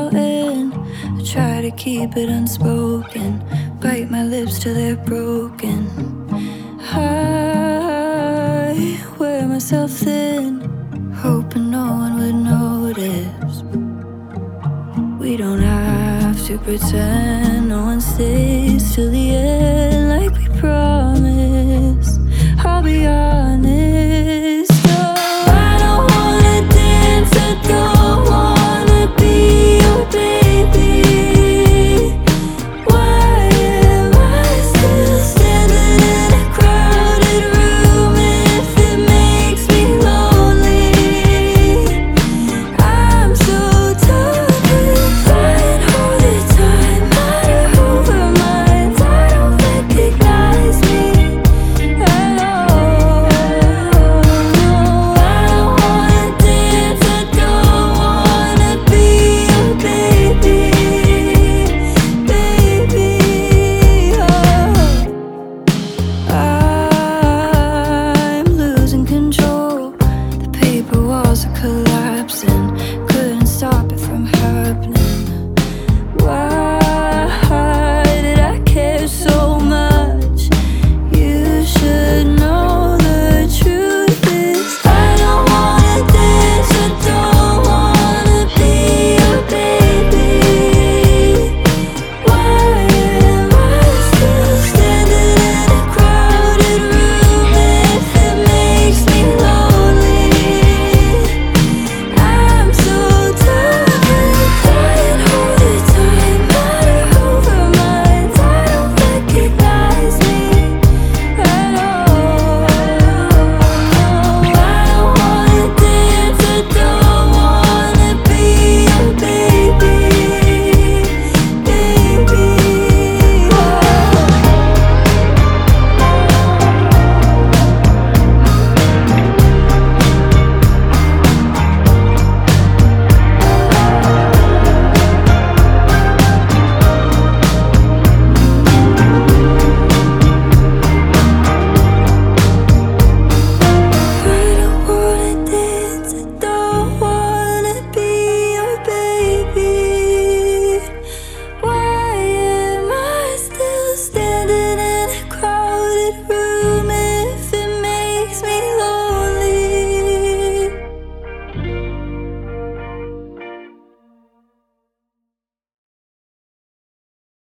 shouting. I try to keep it unspoken, bite my lips till they're broken. I wear myself thin, hoping no one would notice. We don't have to pretend, no one stays till the end like we promised. I'll be honest, no, I don't wanna dance, I don't wanna be your baby. Why am I still standing in a crowded room if it makes me lonely? I'm so tired of fighting all the time, out over minds, I don't recognize me at all. No, I don't wanna dance, I don't wanna be your baby, baby, oh. I'm losing control, the paper walls are collapsing, couldn't stop it from happening.